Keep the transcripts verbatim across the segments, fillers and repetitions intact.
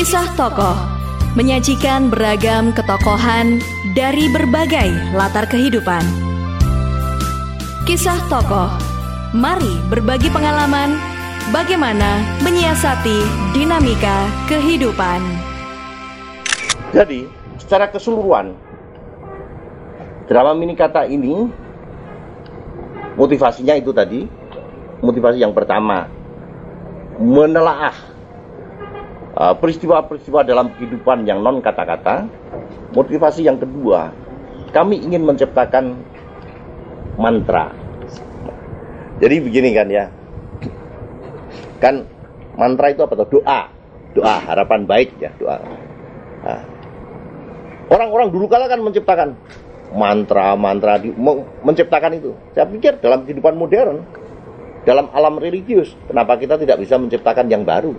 Kisah Tokoh menyajikan beragam ketokohan dari berbagai latar kehidupan. Kisah Tokoh, mari berbagi pengalaman bagaimana menyiasati dinamika kehidupan. Jadi, secara keseluruhan, drama mini kata ini motivasinya itu tadi, motivasi yang pertama, menelaah uh, peristiwa-peristiwa dalam kehidupan yang non kata-kata. Motivasi yang kedua, kami ingin menciptakan mantra. Jadi begini kan ya, kan mantra itu apa tuh? Doa, doa harapan baik ya, doa. Nah, orang-orang dulu kala kan menciptakan mantra-mantra, di, menciptakan itu. Saya pikir dalam kehidupan modern, dalam alam religius, kenapa kita tidak bisa menciptakan yang baru?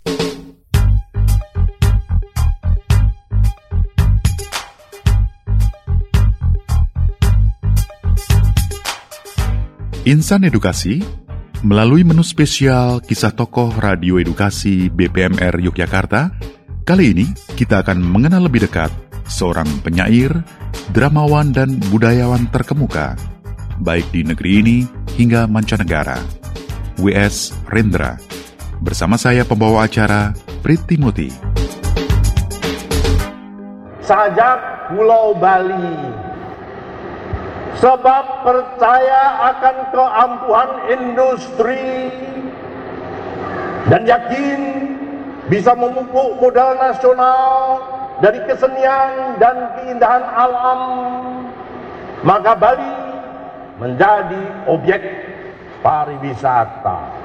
Insan Edukasi, melalui menu spesial Kisah Tokoh Radio Edukasi B P M R Yogyakarta, kali ini kita akan mengenal lebih dekat seorang penyair, dramawan dan budayawan terkemuka, baik di negeri ini hingga mancanegara, W S Rendra. Bersama saya pembawa acara, Priti Muti. Sajak Pulau Bali, sebab percaya akan keampuhan industri dan yakin bisa memupuk modal nasional dari kesenian dan keindahan alam, maka Bali menjadi objek pariwisata.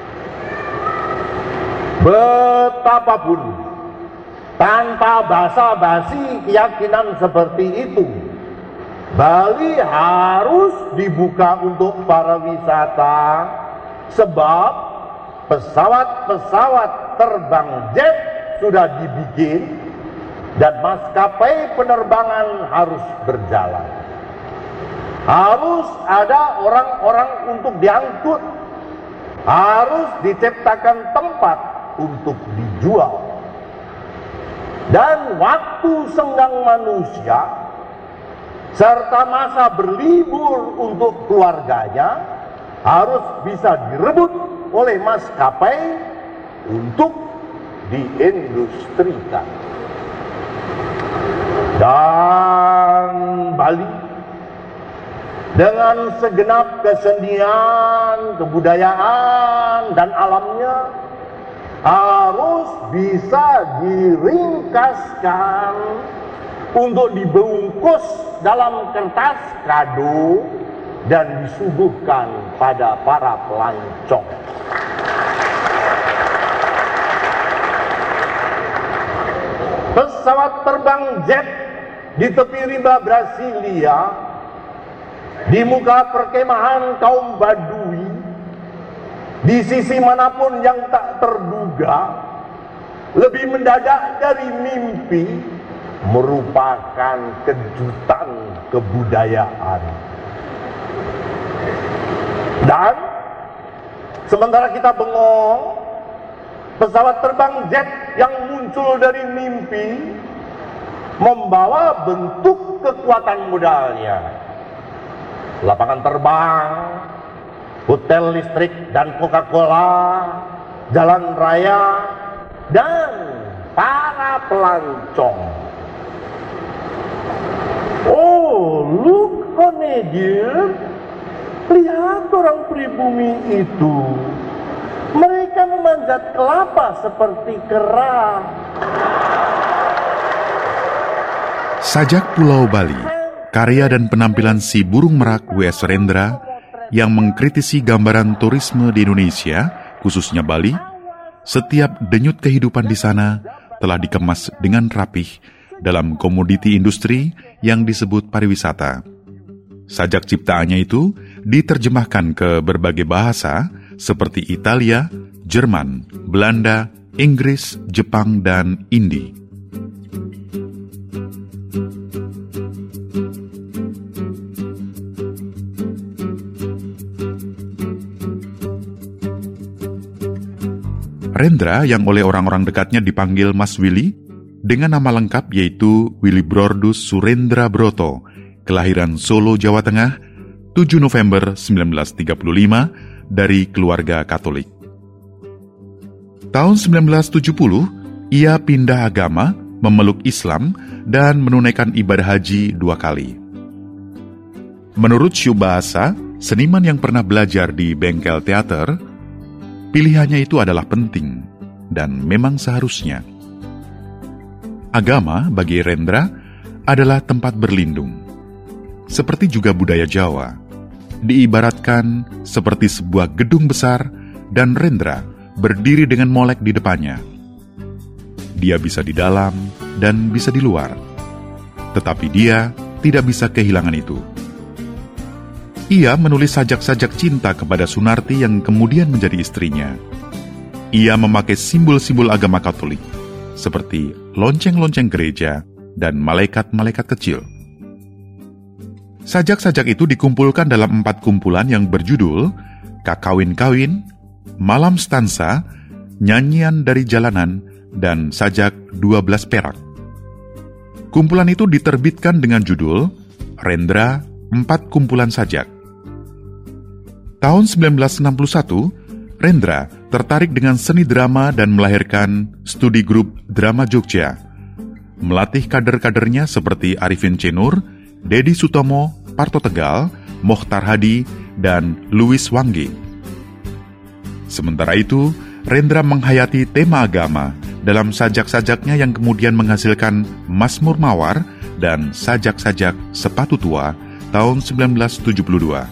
Betapapun tanpa basa-basi keyakinan seperti itu, Bali harus dibuka untuk para wisata, sebab pesawat-pesawat terbang jet sudah dibikin dan maskapai penerbangan harus berjalan. Harus ada orang-orang untuk diangkut, harus diciptakan tempat untuk dijual. Dan waktu senggang manusia serta masa berlibur untuk keluarganya harus bisa direbut oleh maskapai untuk diindustrikan. Dan Bali dengan segenap kesenian, kebudayaan dan alamnya harus bisa diringkaskan untuk dibungkus dalam kertas kado dan disuguhkan pada para pelancong. Pesawat terbang jet di tepi rimba Brasilia, di muka perkemahan kaum Badui, di sisi manapun yang tak terduga, lebih mendadak dari mimpi, merupakan kejutan kebudayaan. Dan sementara kita bengong, pesawat terbang jet yang muncul dari mimpi membawa bentuk kekuatan modalnya. Lapangan terbang, hotel listrik dan Coca-Cola, jalan raya, dan para pelancong. Oh, look Canadian, lihat orang pribumi itu. Mereka memanjat kelapa seperti kera. Sajak Pulau Bali, karya dan penampilan si burung merak W S Rendra yang mengkritisi gambaran turisme di Indonesia, khususnya Bali. Setiap denyut kehidupan di sana telah dikemas dengan rapih dalam komoditi industri yang disebut pariwisata. Sajak ciptaannya itu diterjemahkan ke berbagai bahasa seperti Italia, Jerman, Belanda, Inggris, Jepang, dan Hindi. Rendra yang oleh orang-orang dekatnya dipanggil Mas Willy, dengan nama lengkap yaitu Willibrordus Surendra Broto, kelahiran Solo, Jawa Tengah, tujuh November sembilan belas tiga puluh lima, dari keluarga Katolik. Tahun sembilan belas tujuh puluh, ia pindah agama, memeluk Islam, dan menunaikan ibadah haji dua kali. Menurut Syubahasa, seniman yang pernah belajar di bengkel teater, pilihannya itu adalah penting dan memang seharusnya. Agama bagi Rendra adalah tempat berlindung. Seperti juga budaya Jawa, diibaratkan seperti sebuah gedung besar dan Rendra berdiri dengan molek di depannya. Dia bisa di dalam dan bisa di luar, tetapi dia tidak bisa kehilangan itu. Ia menulis sajak-sajak cinta kepada Sunarti yang kemudian menjadi istrinya. Ia memakai simbol-simbol agama Katolik, seperti lonceng-lonceng gereja dan malaikat-malaikat kecil. Sajak-sajak itu dikumpulkan dalam empat kumpulan yang berjudul Kakawin-kawin, Malam Stansa, Nyanyian dari Jalanan, dan Sajak dua belas perak. Kumpulan itu diterbitkan dengan judul Rendra Empat Kumpulan Sajak. Tahun sembilan belas enam puluh satu, Rendra tertarik dengan seni drama dan melahirkan studi grup Drama Jogja. Melatih kader-kadernya seperti Arifin C. Nur, Dedi Sutomo, Parto Tegal, Mokhtar Hadi, dan Louis Wangge. Sementara itu, Rendra menghayati tema agama dalam sajak-sajaknya yang kemudian menghasilkan Mazmur Mawar dan sajak-sajak Sepatu Tua tahun sembilan belas tujuh puluh dua.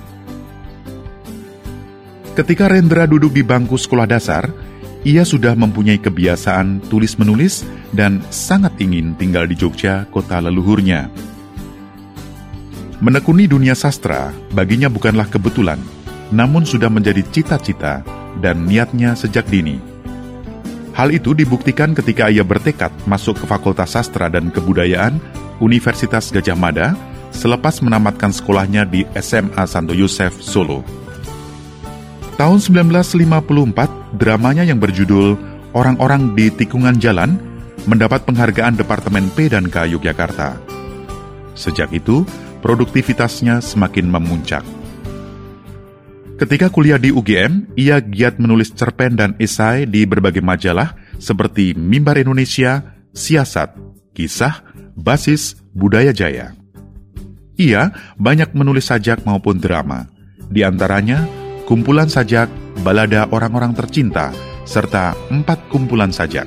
Ketika Rendra duduk di bangku sekolah dasar, ia sudah mempunyai kebiasaan tulis-menulis dan sangat ingin tinggal di Jogja, kota leluhurnya. Menekuni dunia sastra baginya bukanlah kebetulan, namun sudah menjadi cita-cita dan niatnya sejak dini. Hal itu dibuktikan ketika ia bertekad masuk ke Fakultas Sastra dan Kebudayaan Universitas Gadjah Mada selepas menamatkan sekolahnya di S M A Santo Yosef, Solo. Tahun sembilan belas lima puluh empat, dramanya yang berjudul Orang-orang di Tikungan Jalan mendapat penghargaan Departemen P dan K Yogyakarta. Sejak itu, produktivitasnya semakin memuncak. Ketika kuliah di U G M, ia giat menulis cerpen dan esai di berbagai majalah seperti Mimbar Indonesia, Siasat, Kisah, Basis, Budaya Jaya. Ia banyak menulis sajak maupun drama, di antaranya kumpulan sajak Balada Orang-orang Tercinta, serta empat kumpulan sajak.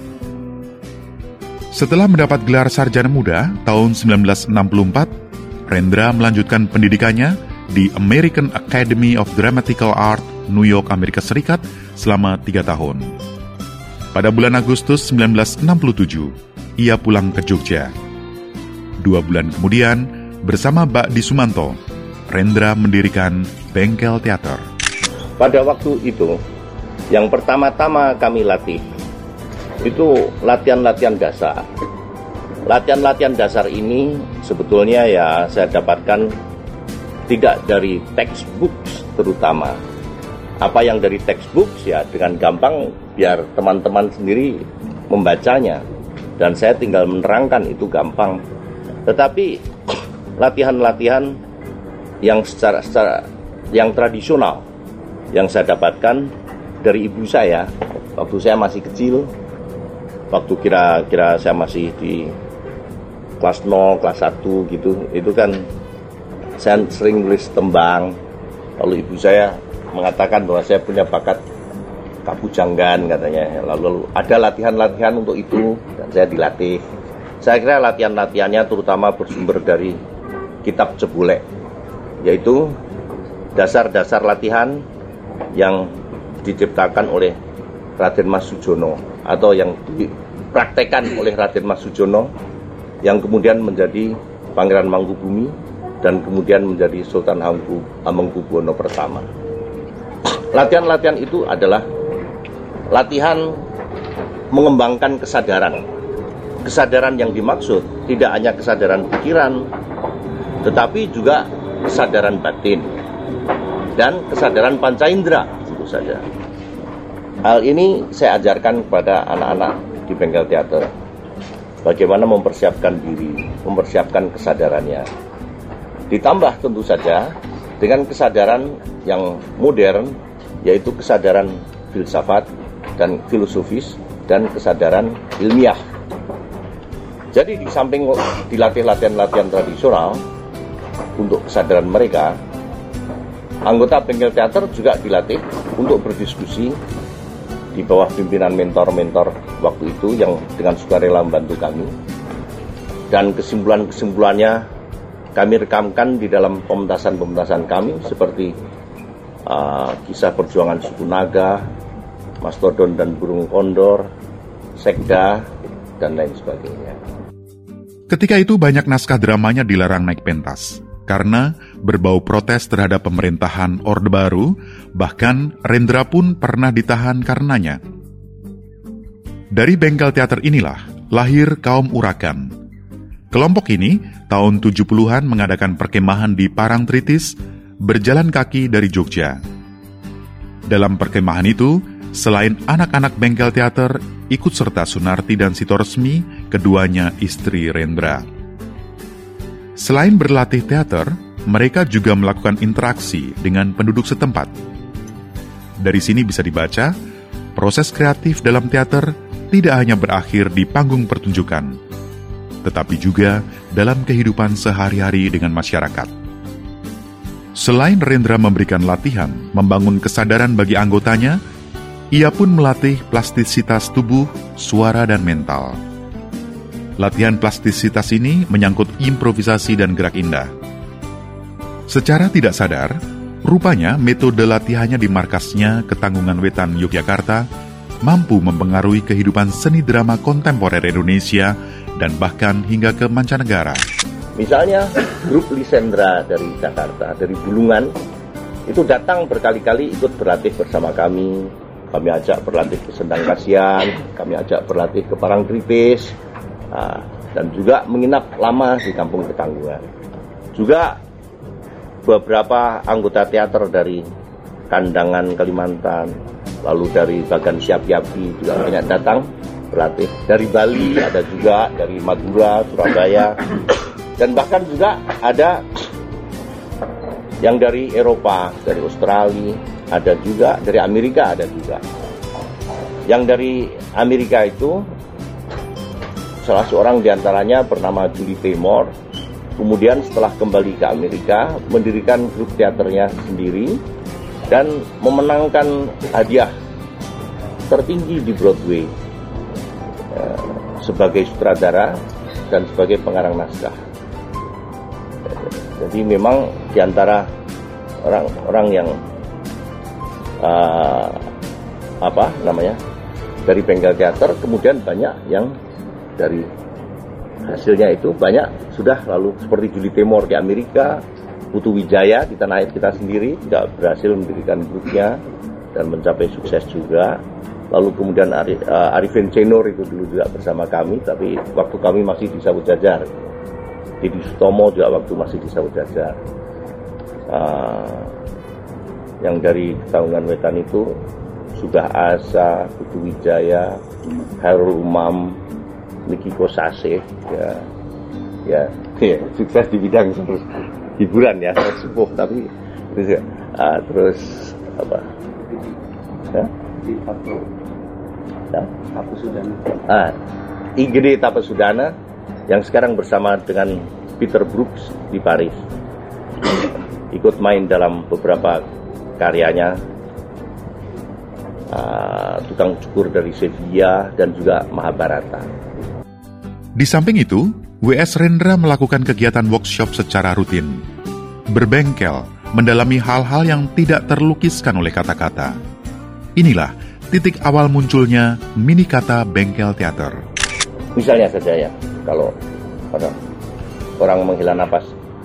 Setelah mendapat gelar sarjana muda tahun sembilan belas enam puluh empat, Rendra melanjutkan pendidikannya di American Academy of Dramatical Art, New York, Amerika Serikat selama tiga tahun. Pada bulan Agustus sembilan belas enam puluh tujuh, ia pulang ke Jogja. Dua bulan kemudian, bersama Bakdi Sumanto, Rendra mendirikan bengkel teater. Pada waktu itu, yang pertama-tama kami latih, itu latihan-latihan dasar. Latihan-latihan dasar ini sebetulnya ya saya dapatkan tidak dari textbook terutama. Apa yang dari textbook ya dengan gampang biar teman-teman sendiri membacanya. Dan saya tinggal menerangkan itu gampang. Tetapi latihan-latihan yang secara, secara yang tradisional yang saya dapatkan dari ibu saya waktu saya masih kecil, waktu kira-kira saya masih di kelas nol, kelas satu gitu, itu kan saya sering nulis tembang. Lalu ibu saya mengatakan bahwa saya punya bakat kapujanggan katanya. Lalu ada latihan-latihan untuk itu dan saya dilatih. Saya kira latihan-latihannya terutama bersumber dari kitab Jebulek, yaitu dasar-dasar latihan yang diciptakan oleh Raden Mas Sujono atau yang dipraktekkan oleh Raden Mas Sujono yang kemudian menjadi Pangeran Mangkubumi dan kemudian menjadi Sultan Hamengkubuwono pertama. Latihan-latihan itu adalah latihan mengembangkan kesadaran. Kesadaran yang dimaksud tidak hanya kesadaran pikiran, tetapi juga kesadaran batin dan kesadaran panca indera tentu saja. Hal ini saya ajarkan kepada anak-anak di bengkel teater. Bagaimana mempersiapkan diri, mempersiapkan kesadarannya. Ditambah tentu saja dengan kesadaran yang modern, yaitu kesadaran filsafat dan filosofis dan kesadaran ilmiah. Jadi di samping dilatih latihan-latihan tradisional untuk kesadaran mereka, anggota bengkel teater juga dilatih untuk berdiskusi di bawah pimpinan mentor-mentor waktu itu yang dengan sukarela membantu kami. Dan kesimpulan-kesimpulannya kami rekamkan di dalam pementasan-pementasan kami seperti uh, kisah perjuangan suku Naga, Mastodon dan Burung Kondor, Sekda, dan lain sebagainya. Ketika itu banyak naskah dramanya dilarang naik pentas karena berbau protes terhadap pemerintahan Orde Baru, bahkan Rendra pun pernah ditahan karenanya. Dari bengkel teater inilah lahir kaum Urakan. Kelompok ini tahun tujuh puluhan mengadakan perkemahan di Parangtritis, berjalan kaki dari Jogja. Dalam perkemahan itu, selain anak-anak bengkel teater, ikut serta Sunarti dan Sitoresmi, keduanya istri Rendra. Selain berlatih teater, mereka juga melakukan interaksi dengan penduduk setempat. Dari sini bisa dibaca, proses kreatif dalam teater tidak hanya berakhir di panggung pertunjukan, tetapi juga dalam kehidupan sehari-hari dengan masyarakat. Selain Rendra memberikan latihan, membangun kesadaran bagi anggotanya, ia pun melatih plastisitas tubuh, suara, dan mental. Latihan plastisitas ini menyangkut improvisasi dan gerak indah. Secara tidak sadar, rupanya metode latihannya di markasnya Ketanggungan Wetan Yogyakarta mampu mempengaruhi kehidupan seni drama kontemporer Indonesia dan bahkan hingga ke mancanegara. Misalnya, grup Lisendra dari Jakarta, dari Bulungan, itu datang berkali-kali ikut berlatih bersama kami. Kami ajak berlatih ke Sendang Kasihan, kami ajak berlatih ke Parangtritis, Nah, dan juga menginap lama di Kampung Ketanggungan. Juga beberapa anggota teater dari Kandangan, Kalimantan, lalu dari Bagan Siapiapi juga banyak datang berlatih. Dari Bali ada juga, dari Madura, Surabaya, dan bahkan juga ada yang dari Eropa, dari Australia, ada juga dari Amerika, ada juga. Yang dari Amerika itu salah seorang diantaranya bernama Julie Taymor, kemudian setelah kembali ke Amerika, mendirikan grup teaternya sendiri, dan memenangkan hadiah tertinggi di Broadway eh, sebagai sutradara dan sebagai pengarang naskah. Jadi memang diantara orang-orang yang uh, apa namanya dari bengkel teater, kemudian banyak yang dari hasilnya itu banyak sudah lalu seperti Julie Taymor di Amerika, Putu Wijaya di tanah air kita sendiri juga berhasil mendirikan grupnya dan mencapai sukses juga. Lalu kemudian Ari, uh, Arifin Cenor itu dulu juga bersama kami, tapi waktu kami masih di Sawut Jajar. Didi Sutomo juga waktu masih di Sawut Jajar. Uh, yang dari Ketanggungan Wetan itu sudah Asa, Putu Wijaya, Hairul Umam, Niki Kosase, ya, ya, ya, sukses di bidang terus hiburan ya, sepuh tapi terus, uh, terus apa? Ya? Ya? Tapesudana. Ah, I G D Tapesudana yang sekarang bersama dengan Peter Brooks di Paris, ikut main dalam beberapa karyanya. Uh, Tukang Cukur dari Sevilla dan juga Mahabharata. Di samping itu, W S Rendra melakukan kegiatan workshop secara rutin. Berbengkel, mendalami hal-hal yang tidak terlukiskan oleh kata-kata. Inilah titik awal munculnya mini kata bengkel teater. Misalnya saja ya, kalau ada orang menghela napas,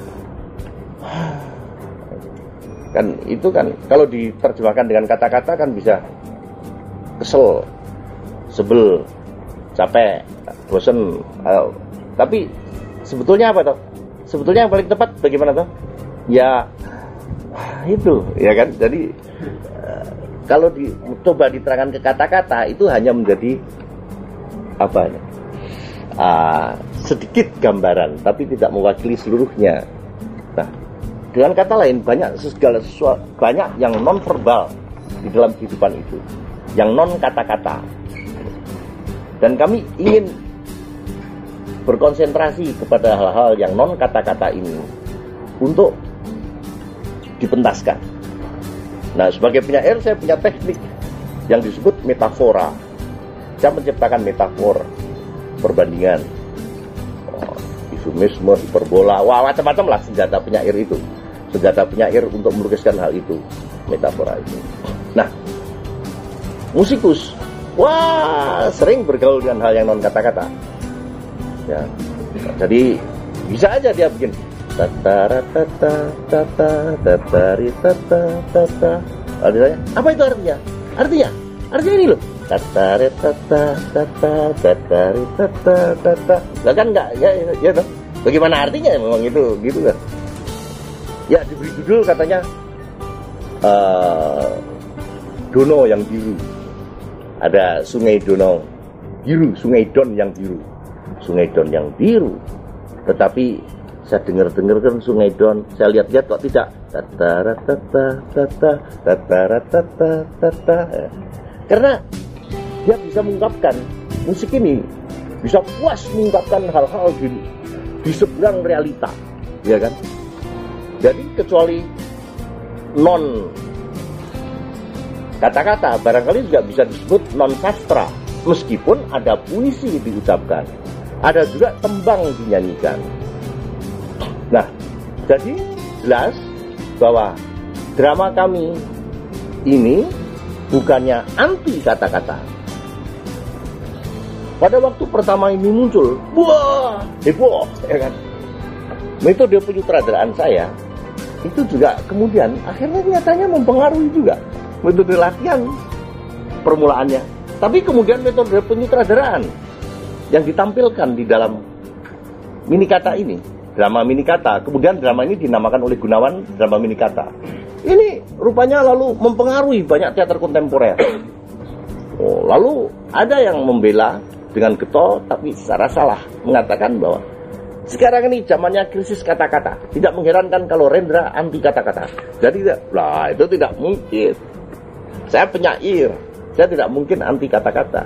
kan itu kan kalau diterjemahkan dengan kata-kata kan bisa kesel, sebel, capek, bosen. Uh, tapi sebetulnya apa toh? Sebetulnya yang paling tepat bagaimana toh? Ya itu, ya kan. Jadi uh, kalau di, coba diterangkan ke kata-kata itu hanya menjadi apa ya? Uh, sedikit gambaran, tapi tidak mewakili seluruhnya. Nah, dengan kata lain banyak segala sesuatu, banyak yang non verbal di dalam kehidupan itu, yang non kata-kata. Dan kami ingin berkonsentrasi kepada hal-hal yang non kata-kata ini untuk dipentaskan. Nah, sebagai penyair saya punya teknik yang disebut metafora. Saya menciptakan metafor, perbandingan, oh, eufemisme, hiperbola, wah macam-macam lah senjata penyair itu. Senjata penyair untuk melukiskan hal itu, metafora itu. Nah, musikus, wah sering bergaul dengan hal yang non kata-kata. Ya, jadi bisa aja dia bikin tata tata tata tatari tata tata. Artinya apa itu artinya? Artinya, artinya ini loh. Tata tata tata tatari tata tata. Lah kan enggak ya ya toh. Bagaimana artinya memang itu gitu kan? Ya diberi judul katanya uh, Dono yang biru. Ada Sungai Dono biru, Sungai Don yang biru. Sungai Don yang biru. Tetapi saya dengar-dengar kan Sungai Don, saya lihat-lihat kok tidak. Tata tata tata tata tata tata. Karena dia bisa mengungkapkan musik ini bisa puas mengungkapkan hal-hal di, di seberang realita, ya kan? Jadi kecuali non kata-kata barangkali juga bisa disebut non sastra, meskipun ada puisi diucapkan, ada juga tembang dinyanyikan. Nah, jadi jelas bahwa drama kami ini bukannya anti kata-kata. Pada waktu pertama ini muncul, wah, heboh, ya kan? Metode penyutradaraan saya itu juga kemudian akhirnya nyatanya mempengaruhi juga metode latihan permulaannya. Tapi kemudian metode penyutradaraan yang ditampilkan di dalam Minikata ini, drama Minikata, kemudian drama ini dinamakan oleh Gunawan drama Minikata. Ini rupanya lalu mempengaruhi banyak teater kontemporer. Oh, lalu ada yang membela dengan getol tapi secara salah mengatakan bahwa sekarang ini zamannya krisis kata-kata. Tidak mengherankan kalau Rendra anti kata-kata. Jadi lah itu tidak mungkin. Saya penyair, saya tidak mungkin anti kata-kata.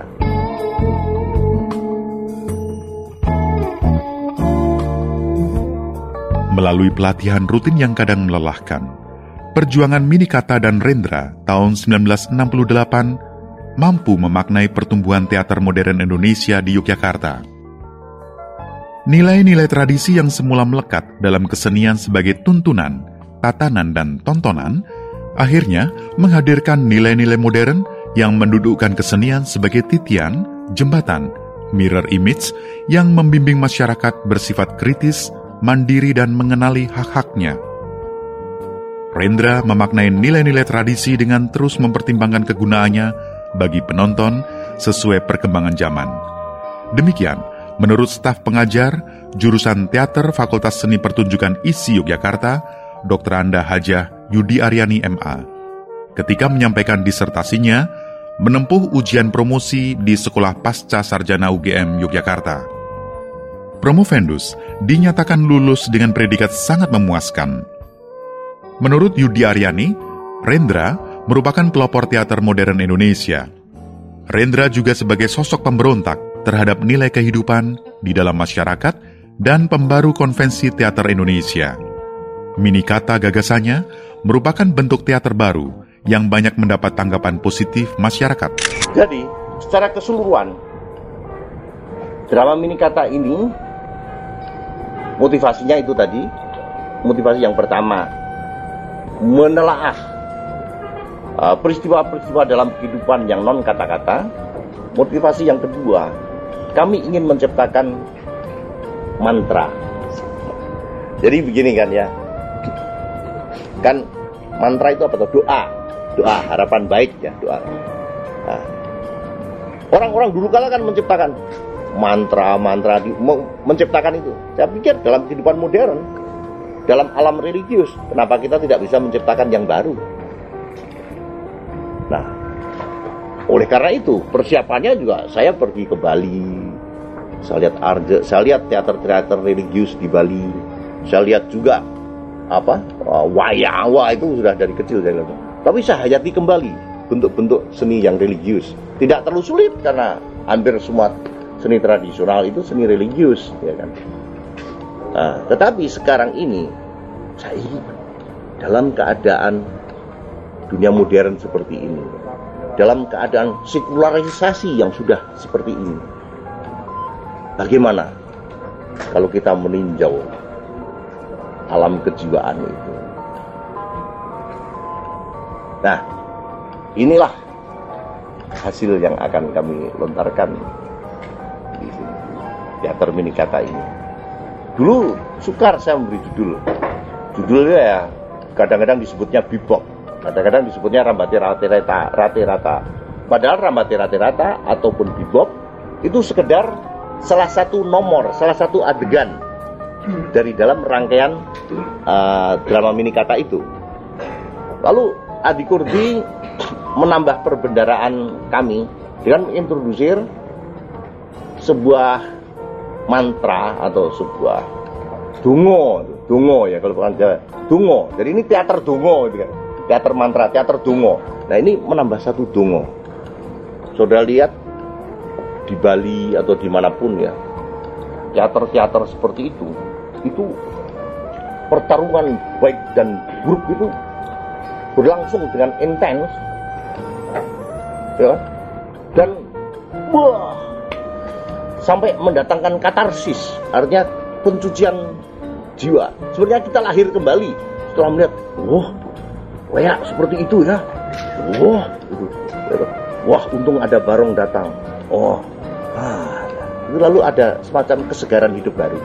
Melalui pelatihan rutin yang kadang melelahkan, perjuangan Minikata dan Rendra tahun sembilan belas enam puluh delapan mampu memaknai pertumbuhan teater modern Indonesia di Yogyakarta. Nilai-nilai tradisi yang semula melekat dalam kesenian sebagai tuntunan, tatanan, dan tontonan, akhirnya menghadirkan nilai-nilai modern yang mendudukkan kesenian sebagai titian, jembatan, mirror image yang membimbing masyarakat bersifat kritis, mandiri, dan mengenali hak-haknya. Rendra memaknai nilai-nilai tradisi dengan terus mempertimbangkan kegunaannya bagi penonton sesuai perkembangan zaman. Demikian, menurut staf pengajar jurusan Teater Fakultas Seni Pertunjukan I S I Yogyakarta, Doktor Anda Hajah Yudi Aryani M A, ketika menyampaikan disertasinya menempuh ujian promosi di Sekolah Pasca Sarjana U G M Yogyakarta. Promovendus dinyatakan lulus dengan predikat sangat memuaskan. Menurut Yudi Aryani, Rendra merupakan pelopor teater modern Indonesia. Rendra juga sebagai sosok pemberontak terhadap nilai kehidupan di dalam masyarakat dan pembaru konvensi teater Indonesia. Minikata gagasannya merupakan bentuk teater baru yang banyak mendapat tanggapan positif masyarakat. Jadi, secara keseluruhan, drama Minikata ini, motivasinya itu tadi, motivasi yang pertama, menelaah uh, peristiwa-peristiwa dalam kehidupan yang non kata-kata. Motivasi yang kedua, kami ingin menciptakan mantra. Jadi begini kan ya, kan mantra itu apa tuh? Doa, doa harapan baik ya, doa. Nah, orang-orang dulu kala kan menciptakan mantra-mantra, di, menciptakan itu. Saya pikir dalam kehidupan modern, dalam alam religius, kenapa kita tidak bisa menciptakan yang baru? Nah, Oleh karena itu, persiapannya juga saya pergi ke Bali. Saya lihat Arje, saya lihat teater-teater religius di Bali. Saya lihat juga apa? Uh, wayang, wah itu sudah dari kecil saya lihat. Tapi saya hayati kembali bentuk-bentuk seni yang religius. Tidak terlalu sulit karena hampir semua seni tradisional itu seni religius, ya kan. Nah, tetapi sekarang ini saya dalam keadaan dunia modern seperti ini, dalam keadaan sekularisasi yang sudah seperti ini, bagaimana kalau kita meninjau alam kejiwaan itu? Nah, inilah hasil yang akan kami lontarkan di sini, teater Minikata ini. Dulu sukar saya memberi judul. Judulnya ya kadang-kadang disebutnya bebop, kadang-kadang disebutnya rambati rata rata rata rata. Padahal rambati rata rata ataupun bebop itu sekedar salah satu nomor, salah satu adegan dari dalam rangkaian uh, drama Minikata itu. Lalu Adi Kurdi menambah perbendaraan kami dengan mengintrodusir sebuah mantra atau sebuah dungo, dungo ya kalau bukan Jawa, dungo. Jadi ini teater dungo, gitu kan. Teater mantra, teater dungo. Nah ini menambah satu dungo. Saudara lihat di Bali atau dimanapun ya, teater-teater seperti itu, itu pertarungan baik dan buruk itu berlangsung dengan intens, ya, dan wah, sampai mendatangkan katarsis, artinya pencucian jiwa. Sebenarnya kita lahir kembali setelah melihat, wah, kayak seperti itu ya, wah, itu, wah, untung ada Barong datang, oh, ah, itu lalu ada semacam kesegaran hidup baru,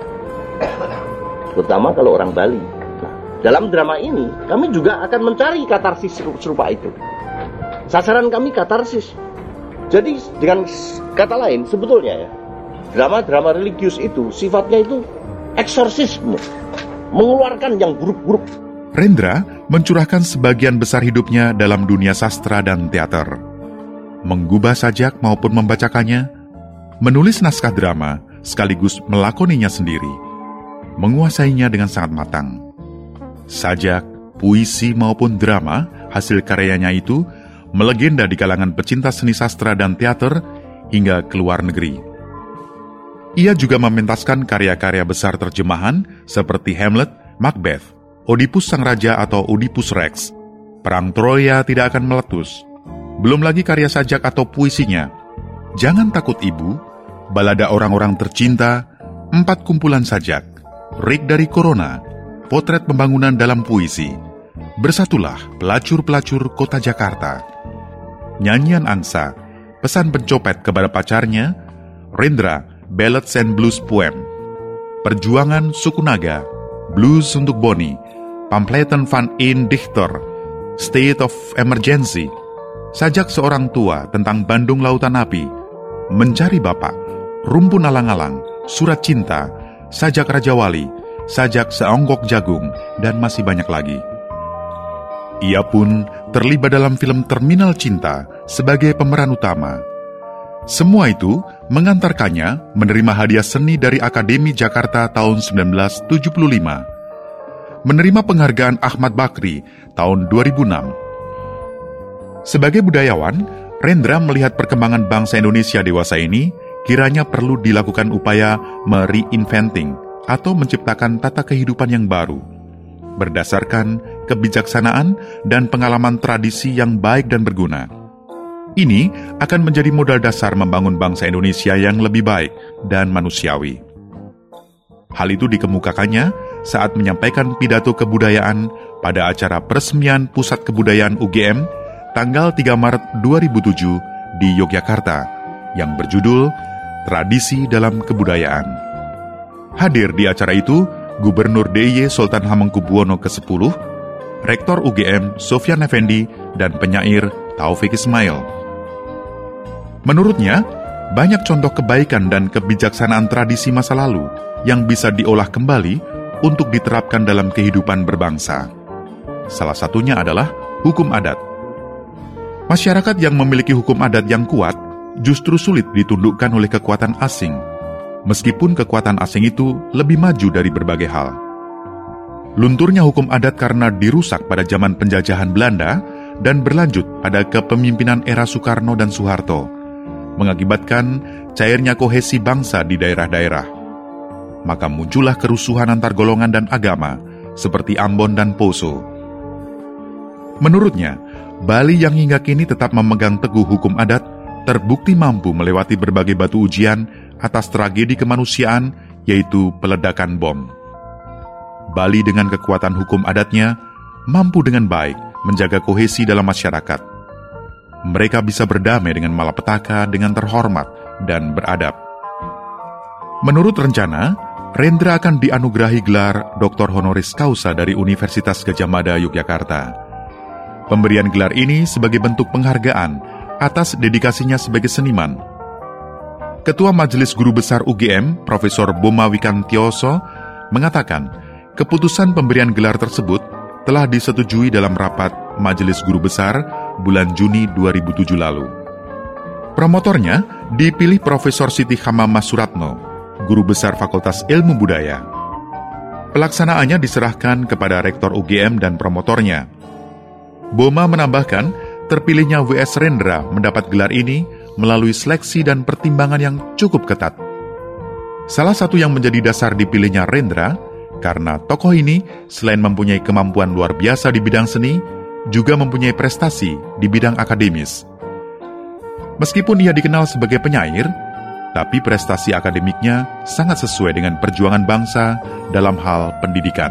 terutama kalau orang Bali. Nah, dalam drama ini kami juga akan mencari katarsis serupa itu. Sasaran kami katarsis. Jadi dengan kata lain sebetulnya ya, drama-drama religius itu sifatnya itu eksorsisme, mengeluarkan yang buruk-buruk. Rendra mencurahkan sebagian besar hidupnya dalam dunia sastra dan teater. Menggubah sajak maupun membacakannya, menulis naskah drama sekaligus melakoninya sendiri, menguasainya dengan sangat matang. Sajak, puisi maupun drama hasil karyanya itu melegenda di kalangan pecinta seni sastra dan teater hingga ke luar negeri. Ia juga mementaskan karya-karya besar terjemahan seperti Hamlet, Macbeth, Oedipus Sang Raja atau Oedipus Rex, Perang Troya Tidak Akan Meletus. Belum lagi karya sajak atau puisinya, Jangan Takut Ibu, Balada Orang-Orang Tercinta, Empat Kumpulan Sajak, Rik dari Corona, Potret Pembangunan dalam Puisi, Bersatulah Pelacur-Pelacur Kota Jakarta, Nyanyian Angsa, Pesan Pencopet kepada Pacarnya, Rendra, Ballads and Blues Poem, Perjuangan Suku Naga, Blues untuk Bonnie, Pamphletten van een Dichter, State of Emergency, Sajak Seorang Tua tentang Bandung Lautan Api, Mencari Bapak, Rumpun Alang-Alang, Surat Cinta, Sajak Raja Wali, Sajak Seonggok Jagung, dan masih banyak lagi. Ia pun terlibat dalam film Terminal Cinta sebagai pemeran utama. Semua itu mengantarkannya menerima hadiah seni dari Akademi Jakarta tahun sembilan belas tujuh puluh lima, menerima penghargaan Ahmad Bakri tahun dua ribu enam. Sebagai budayawan, Rendra melihat perkembangan bangsa Indonesia dewasa ini kiranya perlu dilakukan upaya me-reinventing atau menciptakan tata kehidupan yang baru, berdasarkan kebijaksanaan dan pengalaman tradisi yang baik dan berguna. Ini akan menjadi modal dasar membangun bangsa Indonesia yang lebih baik dan manusiawi. Hal itu dikemukakannya saat menyampaikan pidato kebudayaan pada acara peresmian Pusat Kebudayaan U G M tanggal tiga Maret dua ribu tujuh di Yogyakarta yang berjudul Tradisi dalam Kebudayaan. Hadir di acara itu Gubernur D I Y Sultan Hamengkubuwono kesepuluh, Rektor U G M Sofyan Effendi, dan penyair Taufik Ismail. Menurutnya, banyak contoh kebaikan dan kebijaksanaan tradisi masa lalu yang bisa diolah kembali untuk diterapkan dalam kehidupan berbangsa. Salah satunya adalah hukum adat. Masyarakat yang memiliki hukum adat yang kuat justru sulit ditundukkan oleh kekuatan asing, meskipun kekuatan asing itu lebih maju dari berbagai hal. Lunturnya hukum adat karena dirusak pada zaman penjajahan Belanda dan berlanjut pada kepemimpinan era Soekarno dan Soeharto, mengakibatkan cairnya kohesi bangsa di daerah-daerah. Maka muncullah kerusuhan antar golongan dan agama, seperti Ambon dan Poso. Menurutnya, Bali yang hingga kini tetap memegang teguh hukum adat, terbukti mampu melewati berbagai batu ujian atas tragedi kemanusiaan, yaitu peledakan bom. Bali dengan kekuatan hukum adatnya, mampu dengan baik menjaga kohesi dalam masyarakat. Mereka bisa berdamai dengan malapetaka dengan terhormat dan beradab. Menurut rencana, Rendra akan dianugerahi gelar doktor honoris causa dari Universitas Gadjah Mada, Yogyakarta. Pemberian gelar ini sebagai bentuk penghargaan atas dedikasinya sebagai seniman. Ketua Majelis Guru Besar U G M, Profesor Boma Wikantioso, mengatakan keputusan pemberian gelar tersebut telah disetujui dalam rapat Majelis Guru Besar bulan Juni dua ribu tujuh lalu. Promotornya dipilih Profesor Siti Hamamah Suratno, Guru Besar Fakultas Ilmu Budaya. Pelaksanaannya diserahkan kepada Rektor U G M dan promotornya. Boma menambahkan, terpilihnya W S Rendra mendapat gelar ini melalui seleksi dan pertimbangan yang cukup ketat. Salah satu yang menjadi dasar dipilihnya Rendra, karena tokoh ini selain mempunyai kemampuan luar biasa di bidang seni, juga mempunyai prestasi di bidang akademis. Meskipun ia dikenal sebagai penyair, tapi prestasi akademiknya sangat sesuai dengan perjuangan bangsa dalam hal pendidikan.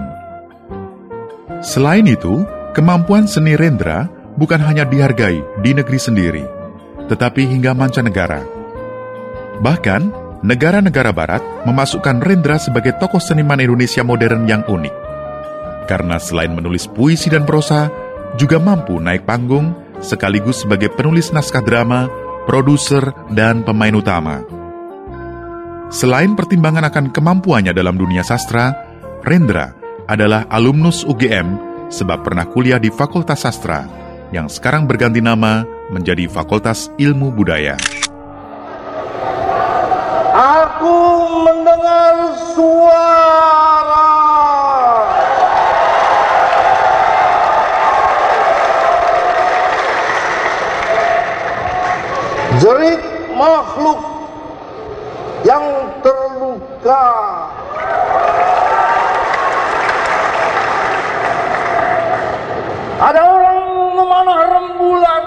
Selain itu, kemampuan seni Rendra bukan hanya dihargai di negeri sendiri, tetapi hingga mancanegara. Bahkan, negara-negara barat memasukkan Rendra sebagai tokoh seniman Indonesia modern yang unik. Karena selain menulis puisi dan prosa, juga mampu naik panggung sekaligus sebagai penulis naskah drama, produser, dan pemain utama. Selain pertimbangan akan kemampuannya dalam dunia sastra, Rendra adalah alumnus U G M sebab pernah kuliah di Fakultas Sastra, yang sekarang berganti nama menjadi Fakultas Ilmu Budaya. Aku mendengar suara jerit makhluk yang terluka. Ada orang memanah rembulan.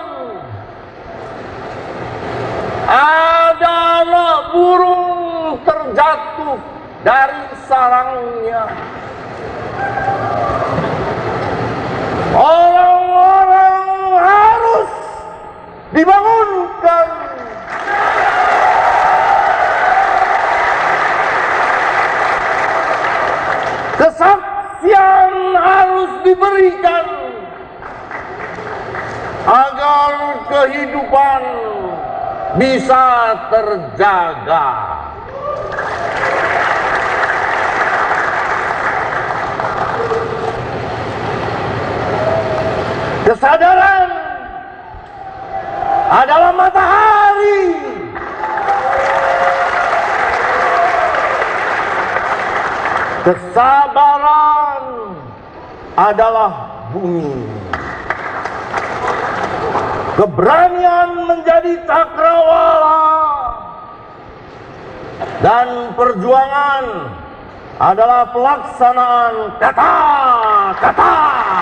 Ada anak burung terjatuh dari sarangnya. Orang-orang harus dibangunkan. Kesaksian harus diberikan agar kehidupan bisa terjaga. Kesadaran adalah matahari. Kesabaran adalah bumi. Keberanian menjadi cakrawala dan perjuangan adalah pelaksanaan kata-kata.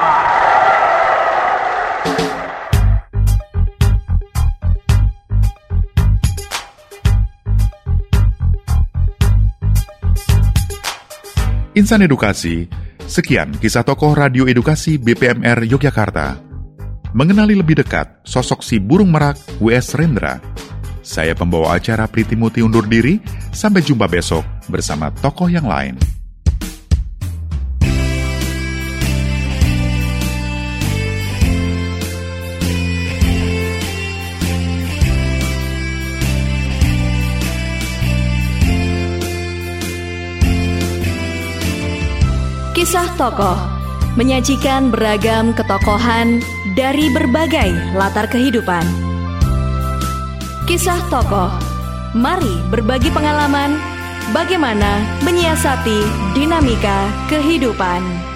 Insan Edukasi, sekian kisah tokoh radio edukasi B P M R Yogyakarta. Mengenali lebih dekat sosok si burung merak W S Rendra. Saya pembawa acara Priti Muti undur diri, sampai jumpa besok bersama tokoh yang lain. Kisah tokoh menyajikan beragam ketokohan dari berbagai latar kehidupan. Kisah tokoh, mari berbagi pengalaman bagaimana menyiasati dinamika kehidupan.